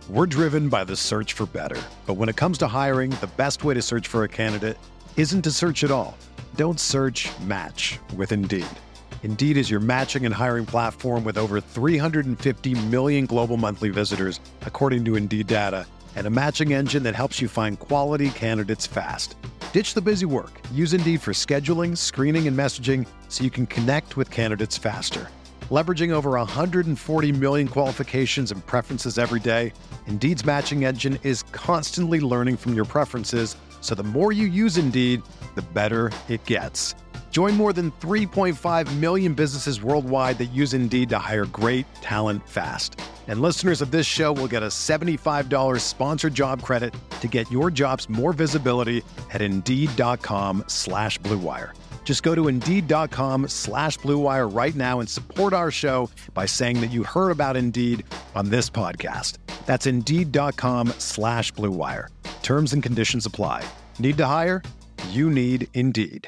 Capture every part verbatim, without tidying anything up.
We're driven by the search for better. But when it comes to hiring, the best way to search for a candidate isn't to search at all. Don't search, match with Indeed. Indeed is your matching and hiring platform with over three hundred fifty million global monthly visitors, according to Indeed data, and a matching engine that helps you find quality candidates fast. Ditch the busy work. Use Indeed for scheduling, screening, and messaging so you can connect with candidates faster. Leveraging over one hundred forty million qualifications and preferences every day, Indeed's matching engine is constantly learning from your preferences, so the more you use Indeed, the better it gets. Join more than three point five million businesses worldwide that use Indeed to hire great talent fast. And listeners of this show will get a seventy-five dollars sponsored job credit to get your jobs more visibility at Indeed.com slash Blue Wire. Just go to Indeed.com slash Blue Wire right now and support our show by saying that you heard about Indeed on this podcast. That's Indeed.com slash Blue Wire. Terms and conditions apply. Need to hire? You need Indeed.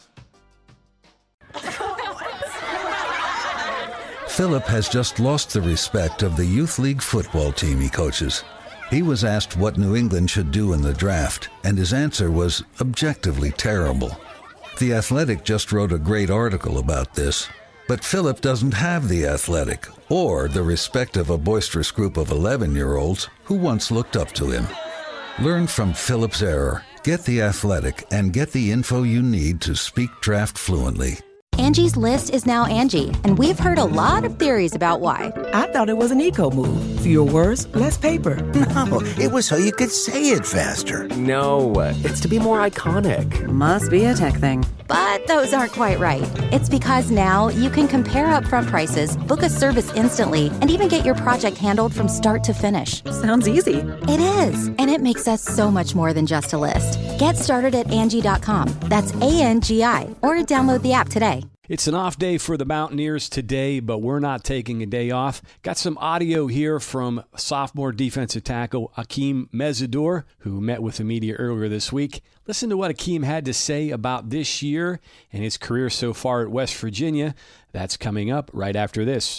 Philip has just lost the respect of the youth league football team he coaches. He was asked what New England should do in the draft, and his answer was objectively terrible. The Athletic just wrote a great article about this, but Philip doesn't have The Athletic or the respect of a boisterous group of eleven-year-olds who once looked up to him. Learn from Philip's error. Get The Athletic and get the info you need to speak draft fluently. Angie's List is now Angie, and we've heard a lot of theories about why. I thought it was an eco move. Fewer words, less paper. No, it was so you could say it faster. No, it's to be more iconic. Must be a tech thing. But those aren't quite right. It's because now you can compare upfront prices, book a service instantly, and even get your project handled from start to finish. Sounds easy. It is, and it makes us so much more than just a list. Get started at Angie dot com. That's A N G I, or download the app today. It's an off day for the Mountaineers today, but we're not taking a day off. Got some audio here from sophomore defensive tackle Akeem Mesidor, who met with the media earlier this week. Listen to what Akeem had to say about this year and his career so far at West Virginia. That's coming up right after this.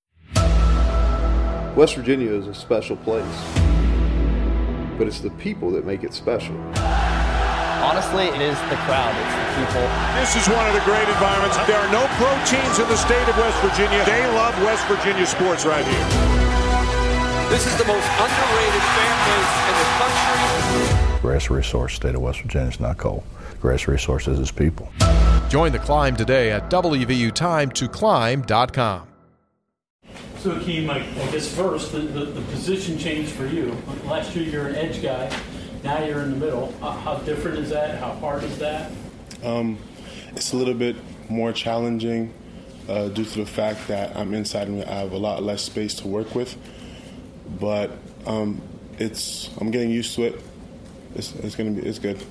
West Virginia is a special place, but it's the people that make it special. Honestly, it is the crowd. It's the people. This is one of the great environments. There are no pro teams in the state of West Virginia. They love West Virginia sports right here. This is the most underrated fan base in the country. Greatest resource, state of West Virginia is not coal. Greatest resource is its people. Join the climb today at W V U time to climb dot com. So, Akeem, I, I guess first, the, the, the position changed for you. Last year, you're an edge guy. Now you're in the middle. Uh, how different is that? How hard is that? Um, it's a little bit more challenging uh, due to the fact that I'm inside and I have a lot less space to work with. But um, it's I'm getting used to it. It's, it's gonna be it's good.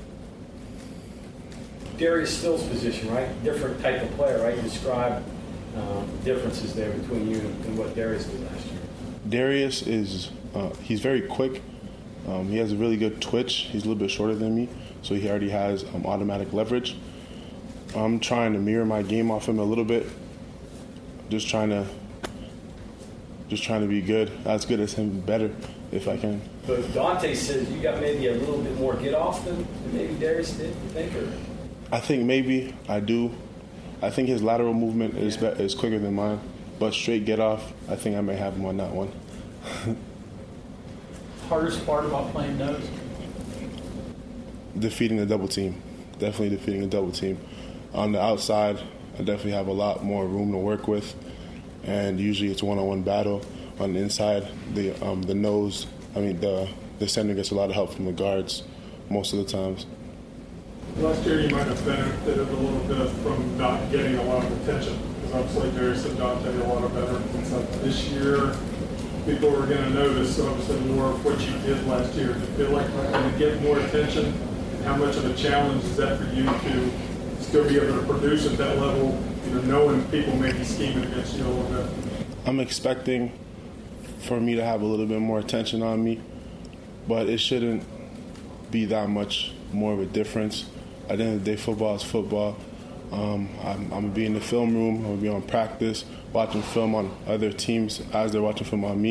Darius Still's position, right? Different type of player, right? Describe um, differences there between you and what Darius did last year. Darius is uh, he's very quick. Um, he has a really good twitch. He's a little bit shorter than me, so he already has um, automatic leverage. I'm trying to mirror my game off him a little bit. Just trying to, just trying to be good, as good as him, better if I can. But Dante says you got maybe a little bit more get off than, than maybe Darius did. You think, or? I think maybe I do. I think his lateral movement is yeah. be- is quicker than mine, but straight get off, I think I may have him on that one. Hardest part about playing nose? Defeating the double team. Definitely defeating the double team. On the outside, I definitely have a lot more room to work with, and usually it's one-on-one battle. On the inside, the um, the nose, I mean the the center gets a lot of help from the guards most of the times. Last year you might have benefited a little bit from not getting a lot of attention, because obviously Darius and Dante are a lot of veterans. This year, people were going to notice obviously more of what you did last year. Do you feel like you're going to get more attention? And how much of a challenge is that for you to still be able to produce at that level, you know, knowing people may be scheming against you a little bit? I'm expecting for me to have a little bit more attention on me, but it shouldn't be that much more of a difference. At the end of the day, football is football. Um, I'm, I'm going to be in the film room. I'm going to be on practice, watching film on other teams as they're watching film on me.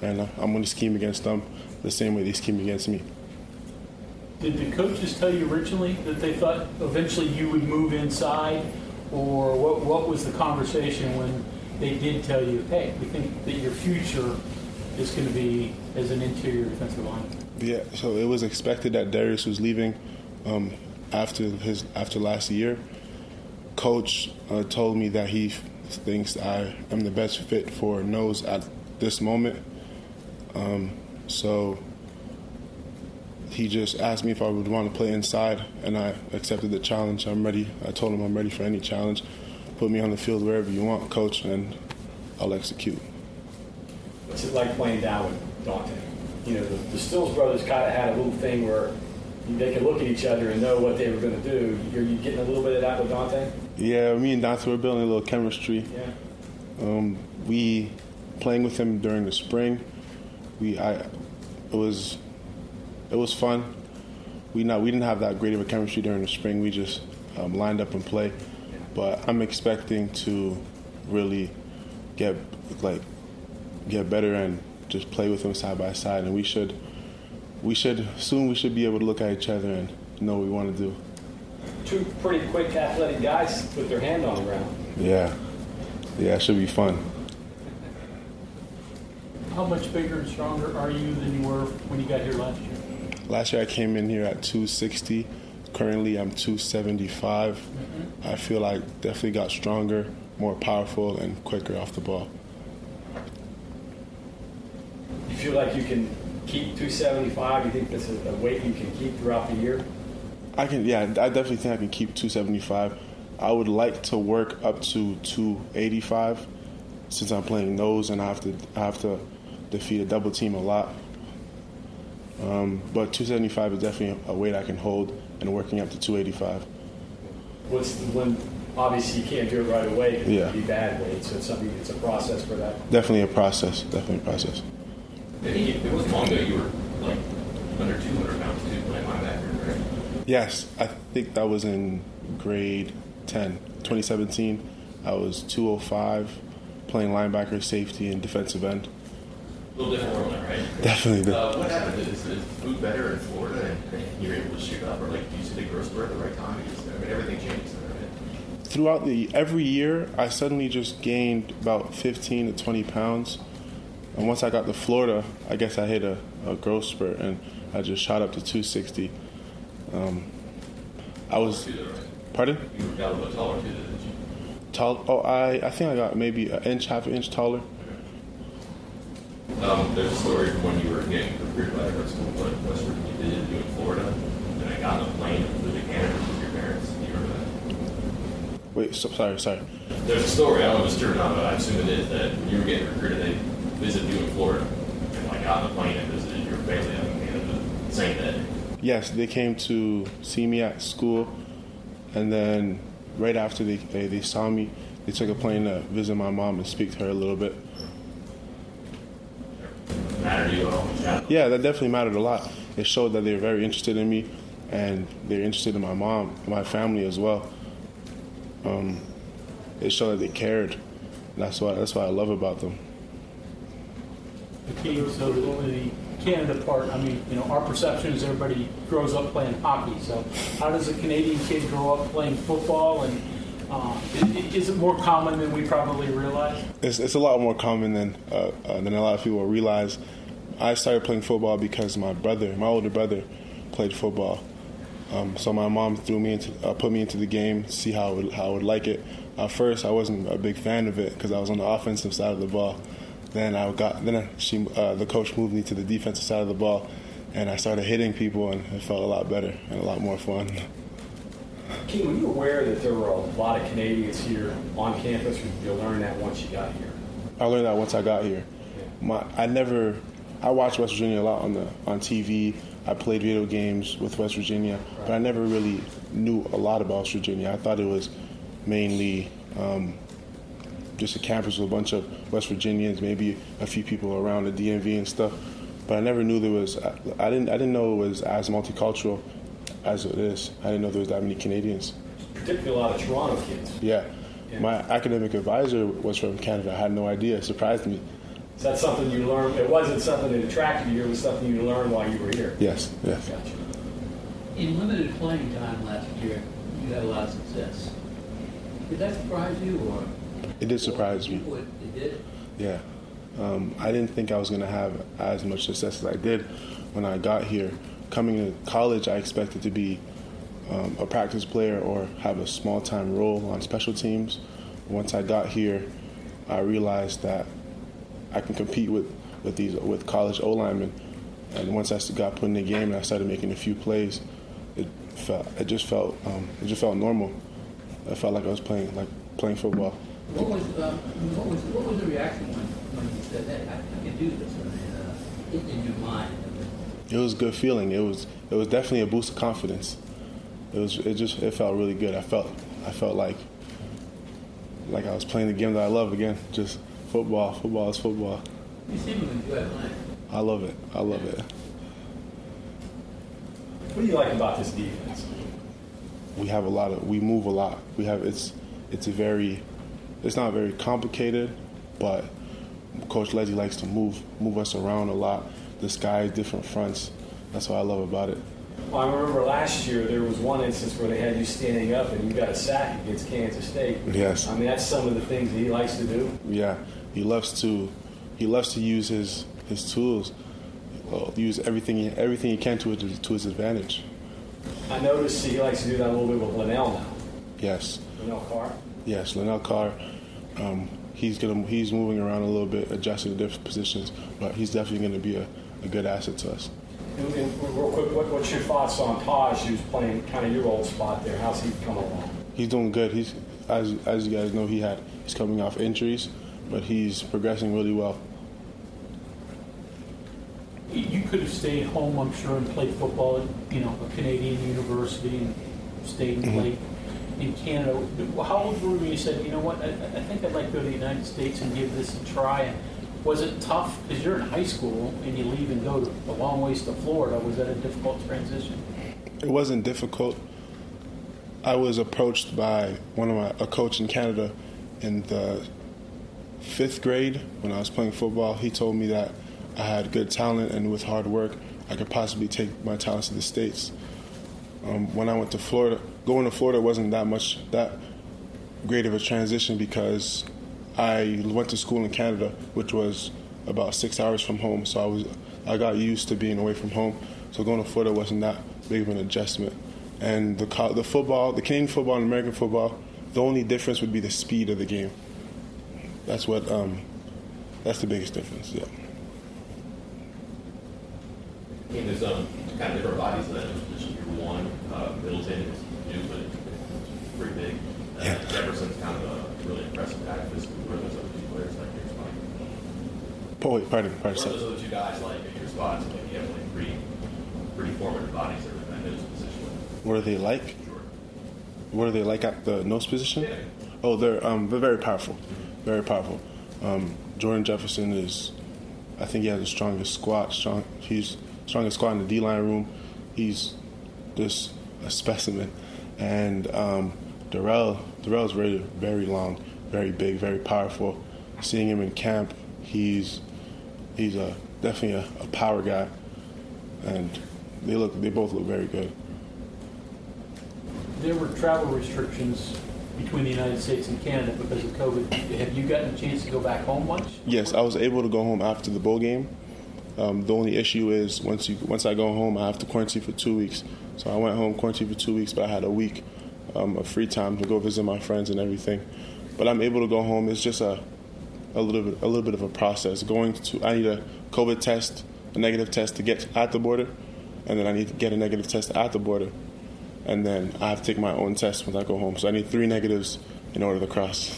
and uh, I'm going to scheme against them the same way they scheme against me. Did the coaches tell you originally that they thought eventually you would move inside, or what? What was the conversation when they did tell you, hey, we think that your future is going to be as an interior defensive line? Yeah, so it was expected that Darius was leaving um, after his after last year. Coach uh, told me that he thinks I am the best fit for nose at this moment. Um, so he just asked me if I would want to play inside, and I accepted the challenge. I'm ready. I told him I'm ready for any challenge. Put me on the field wherever you want, Coach, and I'll execute. What's it like playing down with Dante? You know, the, the Stills brothers kind of had a little thing where they could look at each other and know what they were going to do. Are you getting a little bit of that with Dante? Yeah, me and Dante were building a little chemistry. Yeah. Um, we playing with him during the spring. We, I, it was, it was fun. We not, we didn't have that great of a chemistry during the spring. We just um, lined up and played. But I'm expecting to really get like get better and just play with him side by side. And we should, we should soon we should be able to look at each other and know what we want to do. Two pretty quick, athletic guys put their hand on the ground. Yeah, yeah, it should be fun. How much bigger and stronger are you than you were when you got here last year? Last year I came in here at two sixty. Currently I'm two seventy-five. Mm-hmm. I feel like definitely got stronger, more powerful, and quicker off the ball. You feel like you can keep two seventy-five? You think that's a, a weight you can keep throughout the year? I can, yeah, I definitely think I can keep two seventy-five. I would like to work up to two eighty-five since I'm playing nose and I have to I have to defeat a double team a lot. Um, but two seventy-five is definitely a weight I can hold, and working up to two eighty-five. What's the, when obviously you can't do it right away because yeah. it would be bad weight, so it's something it's a process for that. Definitely a process. Definitely a process. It wasn't long ago you were like under two hundred pounds too playing linebacker, right? Yes, I think that was in grade ten, twenty seventeen. I was two oh five, playing linebacker, safety, and defensive end. A little different world now, right? Definitely. Uh, what happened? Is, is food better in Florida and you're able to shoot up, or like do you see the growth spurt at the right time? Because, I mean, everything changes there, right? Throughout the every year, I suddenly just gained about fifteen to twenty pounds. And once I got to Florida, I guess I hit a, a growth spurt, and I just shot up to two sixty. Um, I was. Too, though, right? Pardon? You were a little bit taller too, didn't you? Tall? Oh, I I think I got maybe an inch, half an inch taller. Um, there's a story from when you were getting recruited by the grad school, what West Virginia did do in Florida, and I got on a plane and flew to Canada with your parents. Do you remember that? Wait, so, sorry, sorry. There's a story, I don't know if it's true or not, but I assume it is, that when you were getting recruited, they visited you in Florida, and like got on a plane and visited your family out in Canada the same day. Yes, they came to see me at school, and then right after they, they, they saw me, they took a plane to visit my mom and speak to her a little bit. Matter to you at all? Yeah. Yeah, that definitely mattered a lot. It showed that they were very interested in me, and they're interested in my mom, my family as well. Um, it showed that they cared. That's what that's what I love about them. Okay, so the, the Canada part, I mean, you know, our perception is everybody grows up playing hockey. So how does a Canadian kid grow up playing football, and uh, is it more common than we probably realize? It's, it's a lot more common than uh, uh, than a lot of people realize. I started playing football because my brother, my older brother, played football. Um, so my mom threw me into, uh, put me into the game, see how I would, how I would like it. At first, I wasn't a big fan of it because I was on the offensive side of the ball. Then I got, then she, uh, the coach moved me to the defensive side of the ball, and I started hitting people, and it felt a lot better and a lot more fun. Keith, were you aware that there were a lot of Canadians here on campus, or did you learn that once you got here? I learned that once I got here. My, I never, I watched West Virginia a lot on the on T V. I played video games with West Virginia, but I never really knew a lot about West Virginia. I thought it was mainly um, just a campus with a bunch of West Virginians, maybe a few people around the D M V and stuff. But I never knew there was. I didn't. I didn't know it was as multicultural as it is. I didn't know there was that many Canadians. Particularly a lot of Toronto kids. Yeah. yeah. My academic advisor was from Canada. I had no idea. It surprised me. Is that something you learned? It wasn't something that attracted you. It was something you learned while you were here. Yes, yes. Gotcha. In limited playing time last year, you had a lot of success. Did that surprise you, or? It did surprise me. It did? Yeah. Um, I didn't think I was going to have as much success as I did when I got here. Coming to college, I expected to be um, a practice player or have a small-time role on special teams. Once I got here, I realized that I can compete with, with these with college O-linemen. And once I got put in the game and I started making a few plays, it felt it just felt um, it just felt normal. I felt like I was playing like playing football. What was uh, what was what was the reaction when, when you said, "Hey, I, I can do this"? I mean, uh, in, in your mind. It was a good feeling. It was it was definitely a boost of confidence. It was it just it felt really good. I felt I felt like like I was playing the game that I love again. Just football. Football is football. You seem to enjoy playing. I love it. I love it. What do you like about this defense? We have a lot of we move a lot. We have it's it's a very it's not very complicated, but Coach Leslie likes to move move us around a lot. Disguise different fronts. That's what I love about it. Well, I remember last year there was one instance where they had you standing up and you got a sack against Kansas State. Yes. I mean, that's some of the things that he likes to do. Yeah, he loves to he loves to use his his tools, well, use everything he, everything he can to his, to his advantage. I noticed he likes to do that a little bit with Linnell now. Yes. Linnell Carr. Yes, Linnell Carr. Um, he's gonna he's moving around a little bit, adjusting to different positions, but he's definitely going to be a, a good asset to us. And, and real quick, what, what's your thoughts on Taj, who's playing kind of your old spot there? How's he coming along? He's doing good. He's as as you guys know, he had he's coming off injuries, but he's progressing really well. You could have stayed home, I'm sure, and played football at, you know, a Canadian university and stayed and played in Canada. How old were you when you said, you know what, I, I think I'd like to go to the United States and give this a try? And was it tough? Because you're in high school and you leave and go to a long ways to Florida. Was that a difficult transition? It wasn't difficult. I was approached by one of my a coach in Canada in the fifth grade when I was playing football. He told me that I had good talent, and with hard work, I could possibly take my talents to the States. Um, when I went to Florida, going to Florida wasn't that much, that great of a transition because I went to school in Canada, which was about six hours from home. So I was, I got used to being away from home. So going to Florida wasn't that big of an adjustment. And the the football, the Canadian football and American football, the only difference would be the speed of the game. That's what, um, that's the biggest difference. Yeah. I mean, there's um, kind of different bodies in that position. You're one, uh, Middleton is new, but it's pretty big. Uh, yeah. Jefferson's kind of a really impressive guy. Where are those other two players like your spot? Oh, wait, pardon, pardon. Where are those other two guys like at your spots? Like you have like pretty, pretty formative bodies that are in those positions. What are they like? Sure. What are they like at the nose position? Yeah. Oh, they're um, they're very powerful, very powerful. Um, Jordan Jefferson is, I think he has the strongest squat. Strong, he's strongest squat in the D-line room. He's just a specimen. And um, Darrell, Darrell's very, very long, very big, very powerful. Seeing him in camp, he's he's a definitely a, a power guy, and they look they both look very good. There were travel restrictions between the United States and Canada because of COVID. Have you gotten a chance to go back home much? Yes, I was able to go home after the bowl game. Um, the only issue is once you once I go home, I have to quarantine for two weeks. So I went home, quarantined for two weeks, but I had a week um, of free time to go visit my friends and everything. But I'm able to go home. It's just a a little bit a little bit of a process. Going to I need a COVID test, a negative test to get at the border, and then I need to get a negative test at the border, and then I have to take my own test when I go home. So I need three negatives in order to cross.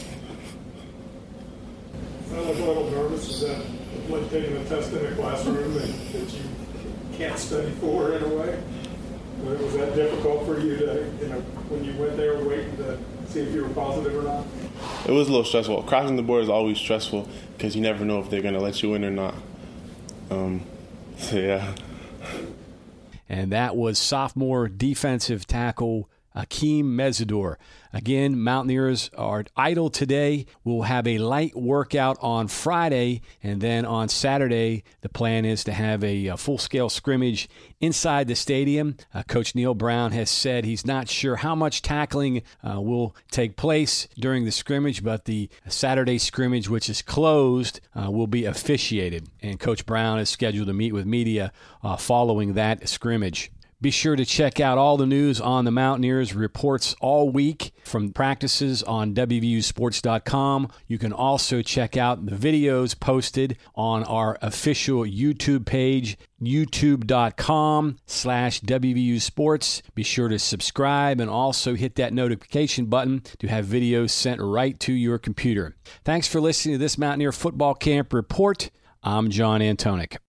I was a little nervous. Is that like taking a test in a classroom that, that you can't study for in a way? Was that difficult for you to, you know, when you went there waiting to see if you were positive or not? It was a little stressful. Crossing the border is always stressful because you never know if they're going to let you in or not. Um, so, yeah. And that was sophomore defensive tackle Akeem Mesidor. Again, Mountaineers are idle today. We'll have a light workout on Friday, and then on Saturday, the plan is to have a, a full-scale scrimmage inside the stadium. Uh, Coach Neil Brown has said he's not sure how much tackling uh, will take place during the scrimmage, but the Saturday scrimmage, which is closed, uh, will be officiated, and Coach Brown is scheduled to meet with media uh, following that scrimmage. Be sure to check out all the news on the Mountaineers, reports all week from practices on W V U sports dot com. You can also check out the videos posted on our official YouTube page, youtube.com slash WVUsports. Be sure to subscribe and also hit that notification button to have videos sent right to your computer. Thanks for listening to this Mountaineer Football Camp Report. I'm John Antonick.